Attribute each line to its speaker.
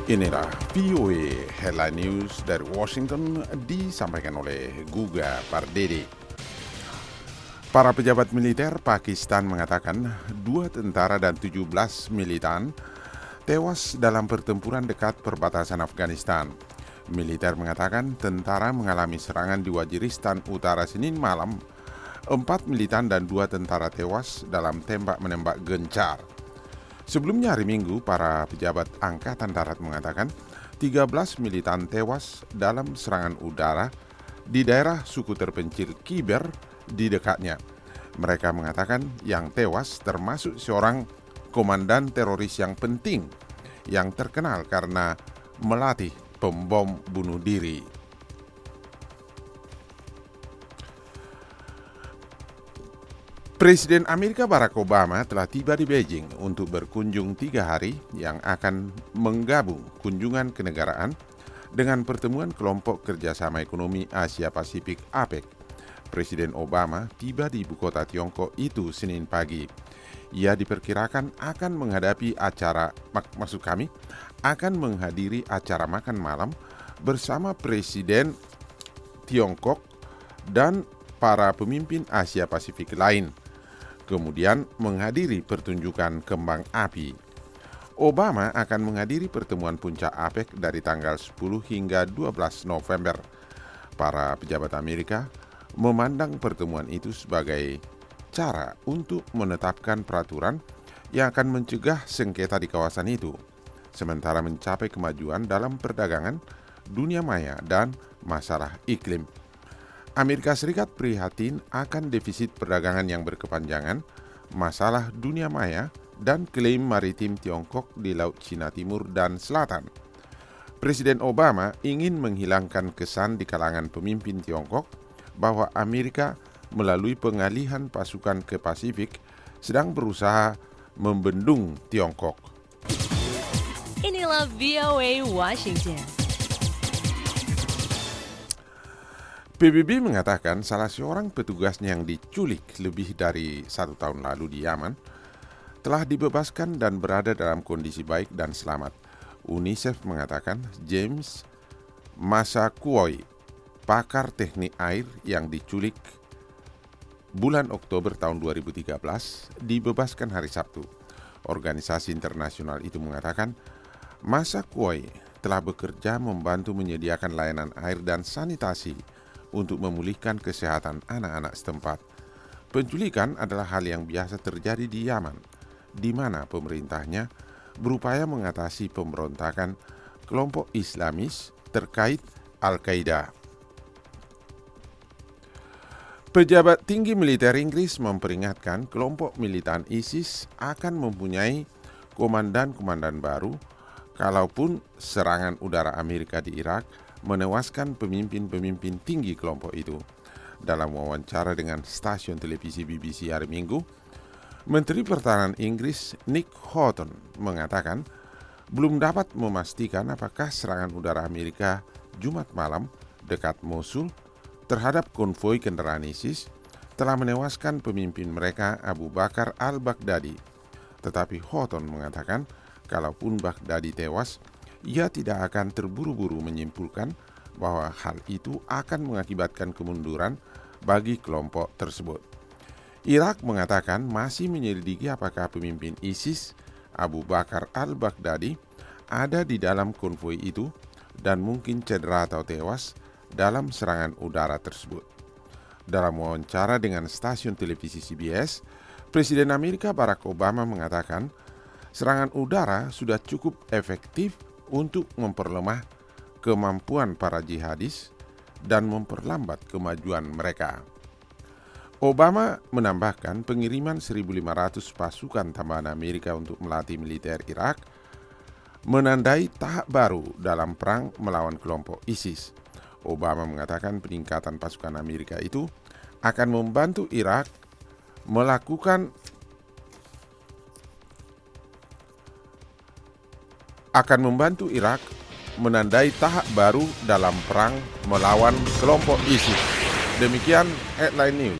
Speaker 1: Inilah VOA Headline News dari Washington disampaikan oleh Guga Pardede. Para pejabat militer Pakistan mengatakan 2 tentara dan 17 militan tewas dalam pertempuran dekat perbatasan Afghanistan. Militer mengatakan tentara mengalami serangan di Waziristan Utara Senin malam. 4 militan dan 2 tentara tewas dalam tembak-menembak gencar. Sebelumnya hari Minggu, para pejabat Angkatan Darat mengatakan 13 militan tewas dalam serangan udara di daerah suku terpencil Khyber di dekatnya. Mereka mengatakan yang tewas termasuk seorang komandan teroris yang penting yang terkenal karena melatih pembom bunuh diri. Presiden Amerika Barack Obama telah tiba di Beijing untuk berkunjung 3 hari yang akan menggabung kunjungan kenegaraan dengan pertemuan kelompok kerjasama ekonomi Asia Pasifik APEC. Presiden Obama tiba di ibu kota Tiongkok itu Senin pagi. Ia diperkirakan akan menghadiri acara makan malam bersama Presiden Tiongkok dan para pemimpin Asia Pasifik lain. Kemudian menghadiri pertunjukan kembang api. Obama akan menghadiri pertemuan puncak APEC dari tanggal 10 hingga 12 November. Para pejabat Amerika memandang pertemuan itu sebagai cara untuk menetapkan peraturan yang akan mencegah sengketa di kawasan itu, sementara mencapai kemajuan dalam perdagangan, dunia maya, dan masalah iklim. Amerika Serikat prihatin akan defisit perdagangan yang berkepanjangan, masalah dunia maya, dan klaim maritim Tiongkok di Laut Cina Timur dan Selatan. Presiden Obama ingin menghilangkan kesan di kalangan pemimpin Tiongkok bahwa Amerika melalui pengalihan pasukan ke Pasifik sedang berusaha membendung Tiongkok.
Speaker 2: Inilah VOA Washington.
Speaker 1: PBB mengatakan salah seorang petugasnya yang diculik lebih dari 1 tahun lalu di Yaman telah dibebaskan dan berada dalam kondisi baik dan selamat. UNICEF mengatakan James Massaquoi, pakar teknik air yang diculik bulan Oktober tahun 2013, dibebaskan hari Sabtu. Organisasi internasional itu mengatakan Massaquoi telah bekerja membantu menyediakan layanan air dan sanitasi untuk memulihkan kesehatan anak-anak setempat. Penculikan adalah hal yang biasa terjadi di Yaman, di mana pemerintahnya berupaya mengatasi pemberontakan kelompok Islamis terkait Al-Qaeda. Pejabat tinggi militer Inggris memperingatkan kelompok militan ISIS akan mempunyai komandan-komandan baru kalaupun serangan udara Amerika di Irak menewaskan pemimpin-pemimpin tinggi kelompok itu. Dalam wawancara dengan stasiun televisi BBC hari Minggu, Menteri Pertahanan Inggris Nick Houghton mengatakan belum dapat memastikan apakah serangan udara Amerika Jumat malam dekat Mosul terhadap konvoi kendaraan ISIS telah menewaskan pemimpin mereka Abu Bakar al-Baghdadi. Tetapi Houghton mengatakan kalaupun Baghdadi tewas, ia tidak akan terburu-buru menyimpulkan bahwa hal itu akan mengakibatkan kemunduran bagi kelompok tersebut. Irak mengatakan masih menyelidiki apakah pemimpin ISIS Abu Bakar al-Baghdadi ada di dalam konvoi itu dan mungkin cedera atau tewas dalam serangan udara tersebut. Dalam wawancara dengan stasiun televisi CBS, Presiden Amerika Barack Obama mengatakan serangan udara sudah cukup efektif untuk memperlemah kemampuan para jihadis dan memperlambat kemajuan mereka. Obama menambahkan pengiriman 1.500 pasukan tambahan Amerika untuk melatih militer Irak menandai tahap baru dalam perang melawan kelompok ISIS. Obama mengatakan peningkatan pasukan Amerika itu akan membantu Irak menandai tahap baru dalam perang melawan kelompok ISIS. Demikian Headline News.